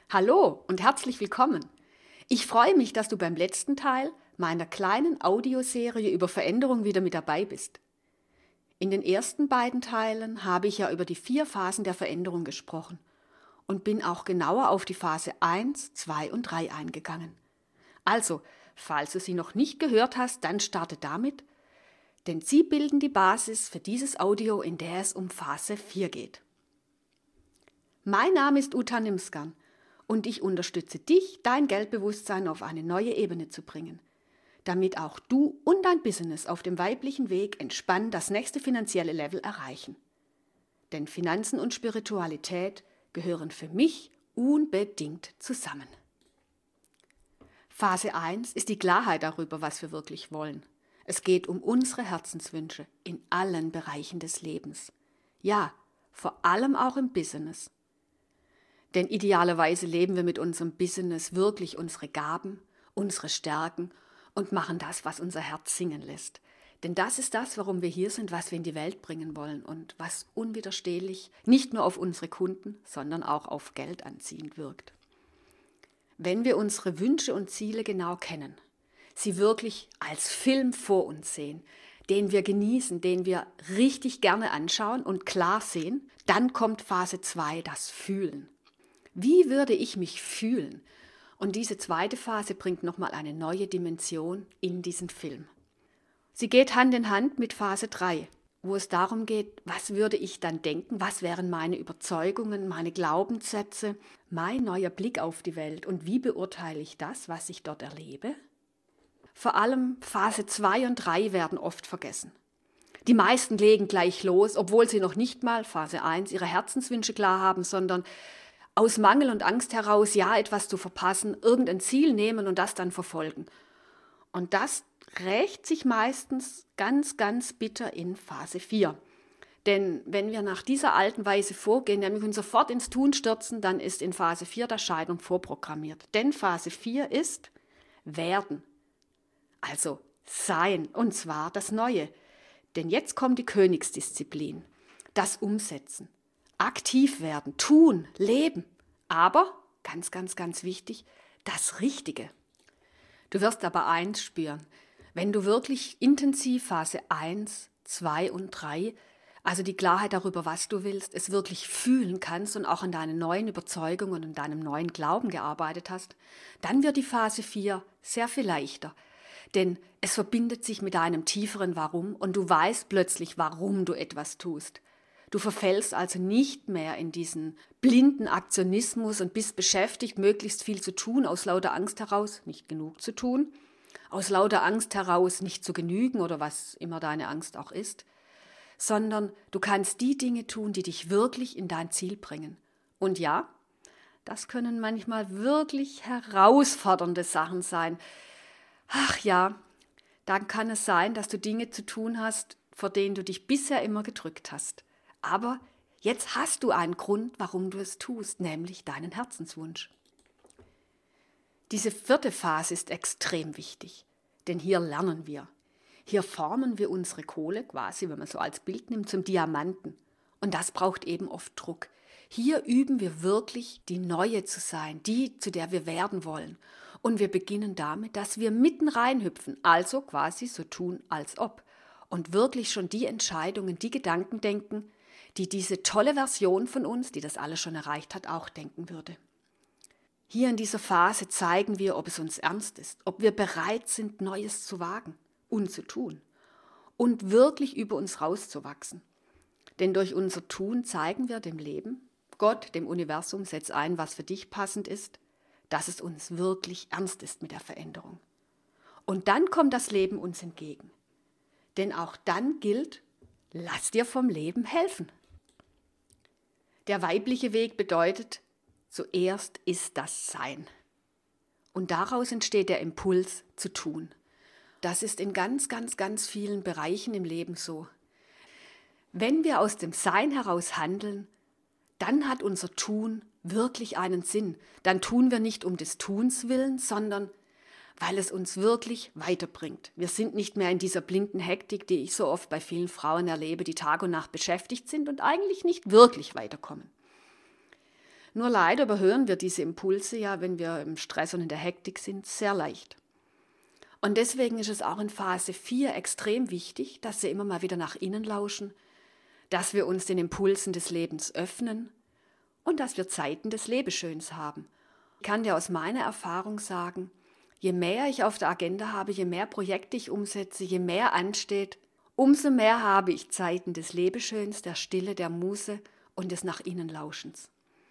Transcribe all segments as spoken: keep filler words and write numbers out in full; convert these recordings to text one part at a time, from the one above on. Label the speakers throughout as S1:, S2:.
S1: Hallo und herzlich willkommen. Ich freue mich, dass du beim letzten Teil meiner kleinen Audioserie über Veränderung wieder mit dabei bist. In den ersten beiden Teilen habe ich ja über die vier Phasen der Veränderung gesprochen und bin auch genauer auf die Phase eins, zwei und drei eingegangen. Also, falls du sie noch nicht gehört hast, dann starte damit, denn sie bilden die Basis für dieses Audio, in der es um Phase vier geht. Mein Name ist Uta Nimskan und ich unterstütze dich, dein Geldbewusstsein auf eine neue Ebene zu bringen, damit auch du und dein Business auf dem weiblichen Weg entspannt das nächste finanzielle Level erreichen. Denn Finanzen und Spiritualität gehören für mich unbedingt zusammen. Phase eins ist die Klarheit darüber, was wir wirklich wollen. Es geht um unsere Herzenswünsche in allen Bereichen des Lebens. Ja, vor allem auch im Business. Denn idealerweise leben wir mit unserem Business wirklich unsere Gaben, unsere Stärken und machen das, was unser Herz singen lässt. Denn das ist das, warum wir hier sind, was wir in die Welt bringen wollen und was unwiderstehlich nicht nur auf unsere Kunden, sondern auch auf Geld anziehend wirkt. Wenn wir unsere Wünsche und Ziele genau kennen, sie wirklich als Film vor uns sehen, den wir genießen, den wir richtig gerne anschauen und klar sehen, dann kommt Phase zwei, das Fühlen. Wie würde ich mich fühlen? Und diese zweite Phase bringt nochmal eine neue Dimension in diesen Film. Sie geht Hand in Hand mit Phase drei, wo es darum geht, was würde ich dann denken, was wären meine Überzeugungen, meine Glaubenssätze, mein neuer Blick auf die Welt und wie beurteile ich das, was ich dort erlebe? Vor allem Phase zwei und drei werden oft vergessen. Die meisten legen gleich los, obwohl sie noch nicht mal Phase eins ihre Herzenswünsche klar haben, sondern aus Mangel und Angst heraus, ja, etwas zu verpassen, irgendein Ziel nehmen und das dann verfolgen. Und das rächt sich meistens ganz, ganz bitter in Phase vier. Denn wenn wir nach dieser alten Weise vorgehen, nämlich uns sofort ins Tun stürzen, dann ist in Phase vier der Scheidung vorprogrammiert. Denn Phase vier ist Werden, also Sein, und zwar das Neue. Denn jetzt kommt die Königsdisziplin, das Umsetzen. Aktiv werden, tun, leben, aber, ganz, ganz, ganz wichtig, das Richtige. Du wirst aber eins spüren, wenn du wirklich intensiv Phase eins, zwei und drei, also die Klarheit darüber, was du willst, es wirklich fühlen kannst und auch an deinen neuen Überzeugungen und deinem neuen Glauben gearbeitet hast, dann wird die Phase vier sehr viel leichter. Denn es verbindet sich mit deinem tieferen Warum und du weißt plötzlich, warum du etwas tust. Du verfällst also nicht mehr in diesen blinden Aktionismus und bist beschäftigt, möglichst viel zu tun, aus lauter Angst heraus nicht genug zu tun, aus lauter Angst heraus nicht zu genügen oder was immer deine Angst auch ist, sondern du kannst die Dinge tun, die dich wirklich in dein Ziel bringen. Und ja, das können manchmal wirklich herausfordernde Sachen sein. Ach ja, dann kann es sein, dass du Dinge zu tun hast, vor denen du dich bisher immer gedrückt hast. Aber jetzt hast du einen Grund, warum du es tust, nämlich deinen Herzenswunsch. Diese vierte Phase ist extrem wichtig, denn hier lernen wir. Hier formen wir unsere Kohle quasi, wenn man so als Bild nimmt, zum Diamanten. Und das braucht eben oft Druck. Hier üben wir wirklich, die Neue zu sein, die, zu der wir werden wollen. Und wir beginnen damit, dass wir mitten reinhüpfen, also quasi so tun, als ob. Und wirklich schon die Entscheidungen, die Gedanken denken, die diese tolle Version von uns, die das alles schon erreicht hat, auch denken würde. Hier in dieser Phase zeigen wir, ob es uns ernst ist, ob wir bereit sind, Neues zu wagen und zu tun und wirklich über uns rauszuwachsen. Denn durch unser Tun zeigen wir dem Leben, Gott, dem Universum, setz ein, was für dich passend ist, dass es uns wirklich ernst ist mit der Veränderung. Und dann kommt das Leben uns entgegen. Denn auch dann gilt, lass dir vom Leben helfen. Der weibliche Weg bedeutet, zuerst ist das Sein. Und daraus entsteht der Impuls zu tun. Das ist in ganz, ganz, ganz vielen Bereichen im Leben so. Wenn wir aus dem Sein heraus handeln, dann hat unser Tun wirklich einen Sinn. Dann tun wir nicht um des Tuns willen, sondern weil es uns wirklich weiterbringt. Wir sind nicht mehr in dieser blinden Hektik, die ich so oft bei vielen Frauen erlebe, die Tag und Nacht beschäftigt sind und eigentlich nicht wirklich weiterkommen. Nur leider überhören wir diese Impulse ja, wenn wir im Stress und in der Hektik sind, sehr leicht. Und deswegen ist es auch in Phase vier extrem wichtig, dass wir immer mal wieder nach innen lauschen, dass wir uns den Impulsen des Lebens öffnen und dass wir Zeiten des Lebeschöns haben. Ich kann dir aus meiner Erfahrung sagen, je mehr ich auf der Agenda habe, je mehr Projekte ich umsetze, je mehr ansteht, umso mehr habe ich Zeiten des Lebeschöns, der Stille, der Muße und des nach innen Lauschens.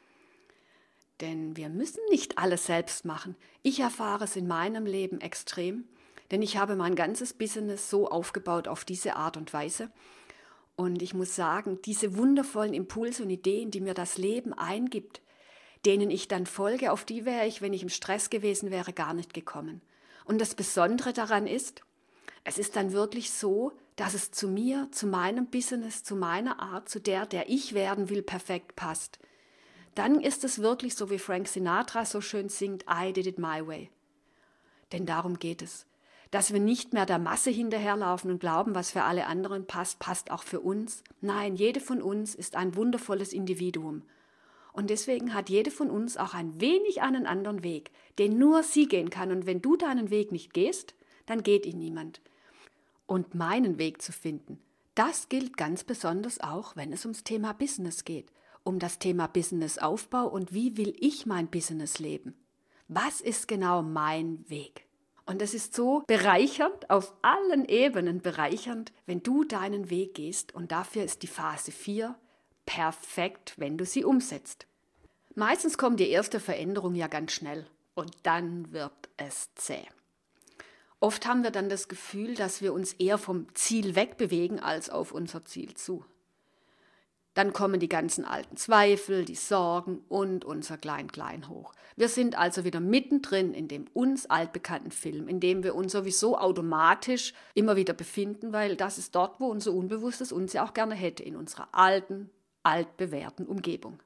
S1: Denn wir müssen nicht alles selbst machen. Ich erfahre es in meinem Leben extrem, denn ich habe mein ganzes Business so aufgebaut auf diese Art und Weise. Und ich muss sagen, diese wundervollen Impulse und Ideen, die mir das Leben eingibt, denen ich dann folge, auf die wäre ich, wenn ich im Stress gewesen wäre, gar nicht gekommen. Und das Besondere daran ist, es ist dann wirklich so, dass es zu mir, zu meinem Business, zu meiner Art, zu der, der ich werden will, perfekt passt. Dann ist es wirklich so, wie Frank Sinatra so schön singt, I did it my way. Denn darum geht es, dass wir nicht mehr der Masse hinterherlaufen und glauben, was für alle anderen passt, passt auch für uns. Nein, jede von uns ist ein wundervolles Individuum. Und deswegen hat jede von uns auch ein wenig einen anderen Weg, den nur sie gehen kann. Und wenn du deinen Weg nicht gehst, dann geht ihn niemand. Und meinen Weg zu finden, das gilt ganz besonders auch, wenn es ums Thema Business geht, um das Thema Businessaufbau und wie will ich mein Business leben? Was ist genau mein Weg? Und es ist so bereichernd, auf allen Ebenen bereichernd, wenn du deinen Weg gehst. Und dafür ist die Phase vier perfekt, wenn du sie umsetzt. Meistens kommt die erste Veränderung ja ganz schnell und dann wird es zäh. Oft haben wir dann das Gefühl, dass wir uns eher vom Ziel wegbewegen als auf unser Ziel zu. Dann kommen die ganzen alten Zweifel, die Sorgen und unser Klein-Klein hoch. Wir sind also wieder mittendrin in dem uns altbekannten Film, in dem wir uns sowieso automatisch immer wieder befinden, weil das ist dort, wo unser Unbewusstes uns ja auch gerne hätte, in unserer alten, altbewährten Umgebung.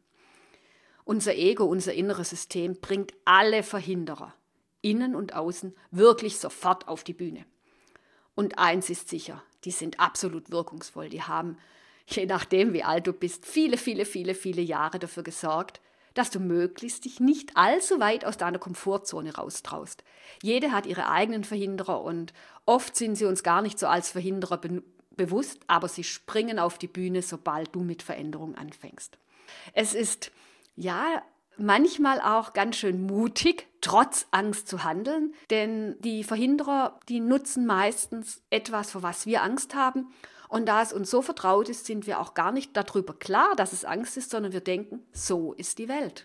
S1: Unser Ego, unser inneres System bringt alle Verhinderer, innen und außen, wirklich sofort auf die Bühne. Und eins ist sicher, die sind absolut wirkungsvoll, die haben je nachdem, wie alt du bist, viele, viele, viele, viele Jahre dafür gesorgt, dass du möglichst dich nicht allzu weit aus deiner Komfortzone raustraust. Jede hat ihre eigenen Verhinderer und oft sind sie uns gar nicht so als Verhinderer be- bewusst, aber sie springen auf die Bühne, sobald du mit Veränderung anfängst. Es ist, ja, manchmal auch ganz schön mutig, trotz Angst zu handeln, denn die Verhinderer, die nutzen meistens etwas, vor was wir Angst haben. Und da es uns so vertraut ist, sind wir auch gar nicht darüber klar, dass es Angst ist, sondern wir denken, so ist die Welt.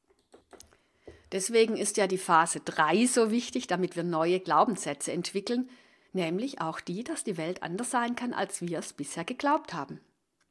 S1: Deswegen ist ja die Phase drei so wichtig, damit wir neue Glaubenssätze entwickeln, nämlich auch die, dass die Welt anders sein kann, als wir es bisher geglaubt haben.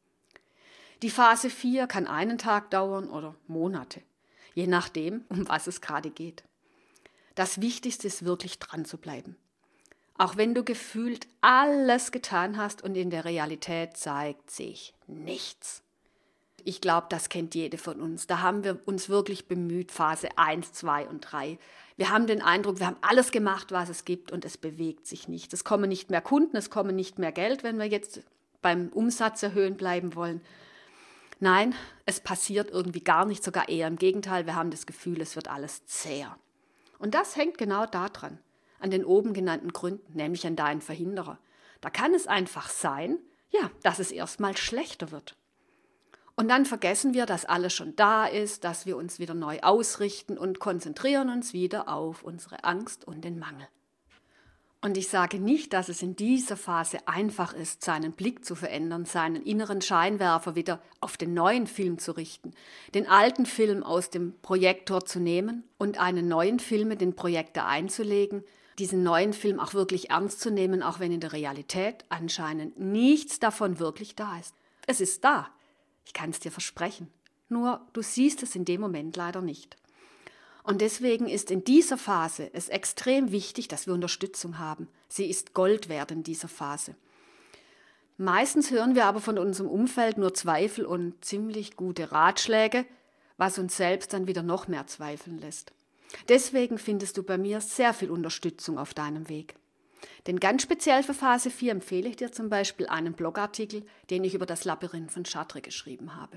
S1: Die Phase vier kann einen Tag dauern oder Monate, je nachdem, um was es gerade geht. Das Wichtigste ist wirklich dran zu bleiben. Auch wenn du gefühlt alles getan hast und in der Realität zeigt sich nichts. Ich glaube, das kennt jede von uns. Da haben wir uns wirklich bemüht, Phase eins, zwei und drei. Wir haben den Eindruck, wir haben alles gemacht, was es gibt und es bewegt sich nicht. Es kommen nicht mehr Kunden, es kommen nicht mehr Geld, wenn wir jetzt beim Umsatz erhöhen bleiben wollen. Nein, es passiert irgendwie gar nicht, sogar eher im Gegenteil. Wir haben das Gefühl, es wird alles zäher. Und das hängt genau daran. An den oben genannten Gründen, nämlich an deinen Verhinderer. Da kann es einfach sein, ja, dass es erstmal schlechter wird. Und dann vergessen wir, dass alles schon da ist, dass wir uns wieder neu ausrichten und konzentrieren uns wieder auf unsere Angst und den Mangel. Und ich sage nicht, dass es in dieser Phase einfach ist, seinen Blick zu verändern, seinen inneren Scheinwerfer wieder auf den neuen Film zu richten, den alten Film aus dem Projektor zu nehmen und einen neuen Film in den Projektor einzulegen, diesen neuen Film auch wirklich ernst zu nehmen, auch wenn in der Realität anscheinend nichts davon wirklich da ist. Es ist da, ich kann es dir versprechen, nur du siehst es in dem Moment leider nicht. Und deswegen ist in dieser Phase es extrem wichtig, dass wir Unterstützung haben. Sie ist Gold wert in dieser Phase. Meistens hören wir aber von unserem Umfeld nur Zweifel und ziemlich gute Ratschläge, was uns selbst dann wieder noch mehr zweifeln lässt. Deswegen findest du bei mir sehr viel Unterstützung auf deinem Weg. Denn ganz speziell für Phase vier empfehle ich dir zum Beispiel einen Blogartikel, den ich über das Labyrinth von Chartres geschrieben habe.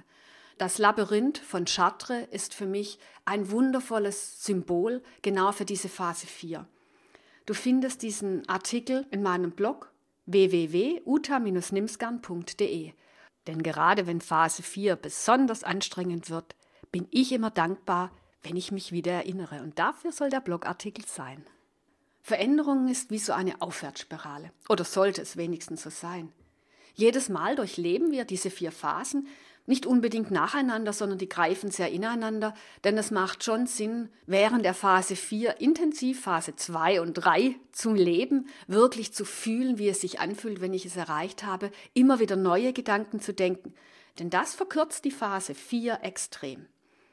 S1: Das Labyrinth von Chartres ist für mich ein wundervolles Symbol genau für diese Phase vier. Du findest diesen Artikel in meinem Blog w w w punkt uta Bindestrich nimsgern punkt d e. Denn gerade wenn Phase vier besonders anstrengend wird, bin ich immer dankbar, wenn ich mich wieder erinnere. Und dafür soll der Blogartikel sein. Veränderung ist wie so eine Aufwärtsspirale. Oder sollte es wenigstens so sein. Jedes Mal durchleben wir diese vier Phasen, nicht unbedingt nacheinander, sondern die greifen sehr ineinander, denn es macht schon Sinn, während der Phase vier intensiv Phase zwei und drei zu leben, wirklich zu fühlen, wie es sich anfühlt, wenn ich es erreicht habe, immer wieder neue Gedanken zu denken, denn das verkürzt die Phase vier extrem.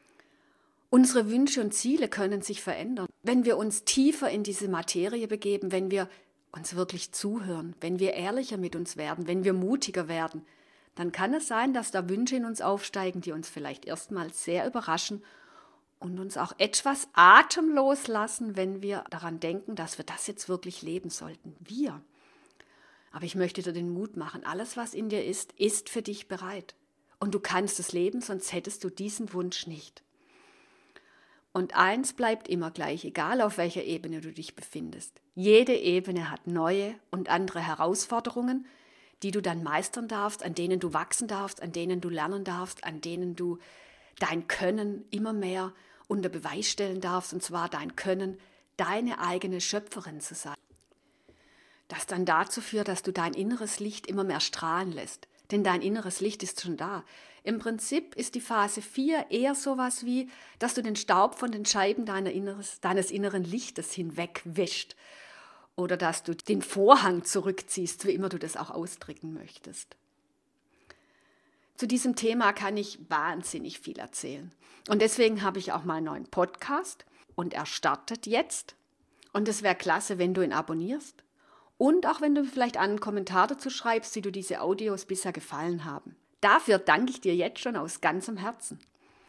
S1: Unsere Wünsche und Ziele können sich verändern, wenn wir uns tiefer in diese Materie begeben, wenn wir uns wirklich zuhören, wenn wir ehrlicher mit uns werden, wenn wir mutiger werden. Dann kann es sein, dass da Wünsche in uns aufsteigen, die uns vielleicht erstmal sehr überraschen und uns auch etwas atemlos lassen, wenn wir daran denken, dass wir das jetzt wirklich leben sollten. Wir. Aber ich möchte dir den Mut machen, alles, was in dir ist, ist für dich bereit. Und du kannst es leben, sonst hättest du diesen Wunsch nicht. Und eins bleibt immer gleich, egal auf welcher Ebene du dich befindest. Jede Ebene hat neue und andere Herausforderungen, die du dann meistern darfst, an denen du wachsen darfst, an denen du lernen darfst, an denen du dein Können immer mehr unter Beweis stellen darfst, und zwar dein Können, deine eigene Schöpferin zu sein. Das dann dazu führt, dass du dein inneres Licht immer mehr strahlen lässt, denn dein inneres Licht ist schon da. Im Prinzip ist die Phase vier eher sowas wie, dass du den Staub von den Scheiben deiner inneres, deines inneren Lichtes hinwegwäscht. Oder dass du den Vorhang zurückziehst, wie immer du das auch ausdrücken möchtest. Zu diesem Thema kann ich wahnsinnig viel erzählen. Und deswegen habe ich auch mal einen neuen Podcast und er startet jetzt. Und es wäre klasse, wenn du ihn abonnierst. Und auch wenn du vielleicht einen Kommentar dazu schreibst, wie dir diese Audios bisher gefallen haben. Dafür danke ich dir jetzt schon aus ganzem Herzen.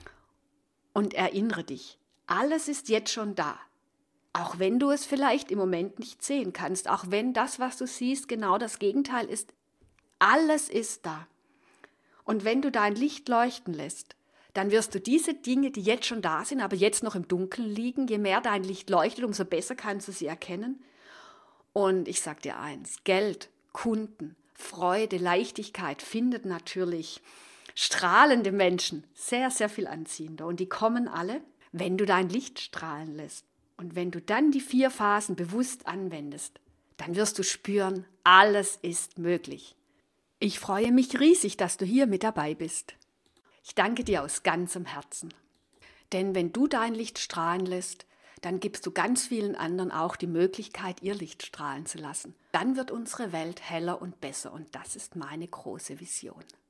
S1: Und erinnere dich, alles ist jetzt schon da. Auch wenn du es vielleicht im Moment nicht sehen kannst, auch wenn das, was du siehst, genau das Gegenteil ist, alles ist da. Und wenn du dein Licht leuchten lässt, dann wirst du diese Dinge, die jetzt schon da sind, aber jetzt noch im Dunkeln liegen, je mehr dein Licht leuchtet, umso besser kannst du sie erkennen. Und ich sage dir eins, Geld, Kunden, Freude, Leichtigkeit findet natürlich strahlende Menschen sehr, sehr viel anziehender. Und die kommen alle, wenn du dein Licht strahlen lässt. Und wenn du dann die vier Phasen bewusst anwendest, dann wirst du spüren, alles ist möglich. Ich freue mich riesig, dass du hier mit dabei bist. Ich danke dir aus ganzem Herzen. Denn wenn du dein Licht strahlen lässt, dann gibst du ganz vielen anderen auch die Möglichkeit, ihr Licht strahlen zu lassen. Dann wird unsere Welt heller und besser und das ist meine große Vision.